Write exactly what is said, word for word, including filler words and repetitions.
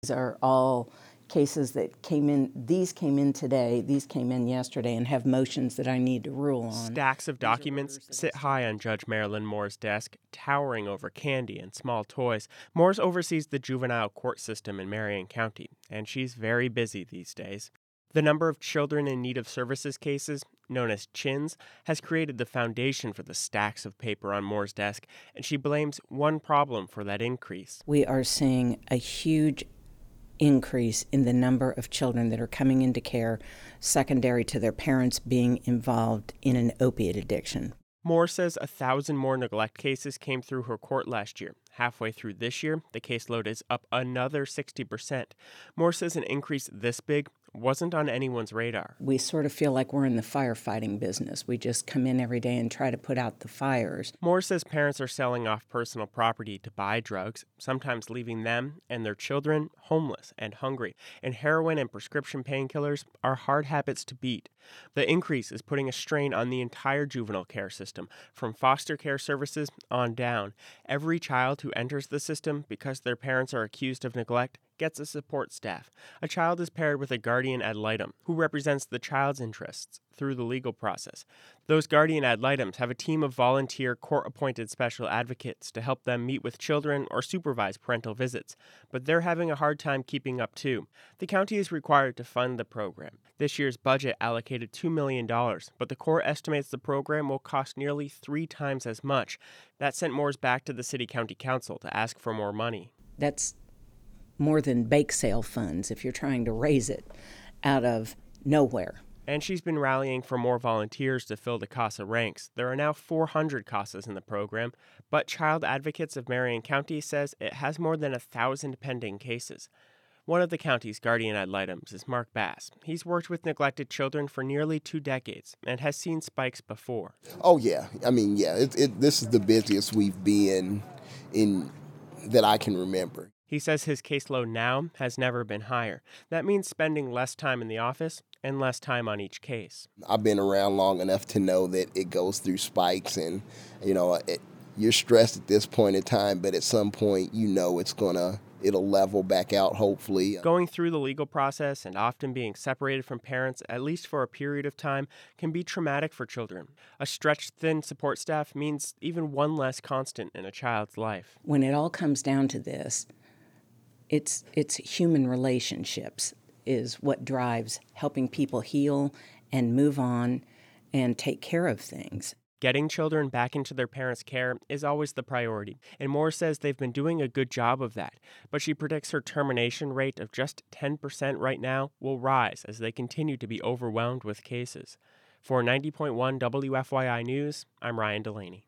These are all cases that came in, these came in today, these came in yesterday, and have motions that I need to rule on. Stacks of documents sit high on Judge Marilyn Moore's desk, towering over candy and small toys. Moore oversees the juvenile court system in Marion County, and she's very busy these days. The number of children in need of services cases, known as C H I Ns, has created the foundation for the stacks of paper on Moore's desk, and she blames one problem for that increase. We are seeing a huge increase in the number of children that are coming into care secondary to their parents being involved in an opiate addiction. Moore says a thousand more neglect cases came through her court last year. Halfway through this year, the caseload is up another sixty percent. Moore says an increase this big wasn't on anyone's radar. We sort of feel like we're in the firefighting business. We just come in every day and try to put out the fires. Moore says parents are selling off personal property to buy drugs, sometimes leaving them and their children homeless and hungry. And heroin and prescription painkillers are hard habits to beat. The increase is putting a strain on the entire juvenile care system, from foster care services on down. Every child who enters the system because their parents are accused of neglect gets a support staff. A child is paired with a guardian ad litem who represents the child's interests through the legal process. Those guardian ad litems have a team of volunteer court-appointed special advocates to help them meet with children or supervise parental visits, but they're having a hard time keeping up too. The county is required to fund the program. This year's budget allocated two million dollars, but the court estimates the program will cost nearly three times as much. That sent Moore's back to the city-county council to ask for more money. That's more than bake sale funds if you're trying to raise it out of nowhere. And she's been rallying for more volunteers to fill the CASA ranks. There are now four hundred CASAs in the program, but Child Advocates of Marion County says it has more than a thousand pending cases. One of the county's guardian ad litems is Mark Bass. He's worked with neglected children for nearly two decades and has seen spikes before. Oh, yeah. I mean, yeah, it, it, this is the busiest we've been in that I can remember. He says his caseload now has never been higher. That means spending less time in the office and less time on each case. I've been around long enough to know that it goes through spikes and, you know, it, you're stressed at this point in time, but at some point, you know, it's going to, it'll level back out, hopefully. Going through the legal process and often being separated from parents, at least for a period of time, can be traumatic for children. A stretched thin support staff means even one less constant in a child's life. When it all comes down to this, It's it's human relationships is what drives helping people heal and move on and take care of things. Getting children back into their parents' care is always the priority, and Moore says they've been doing a good job of that, but she predicts her termination rate of just ten percent right now will rise as they continue to be overwhelmed with cases. For ninety point one W F Y I News, I'm Ryan Delaney.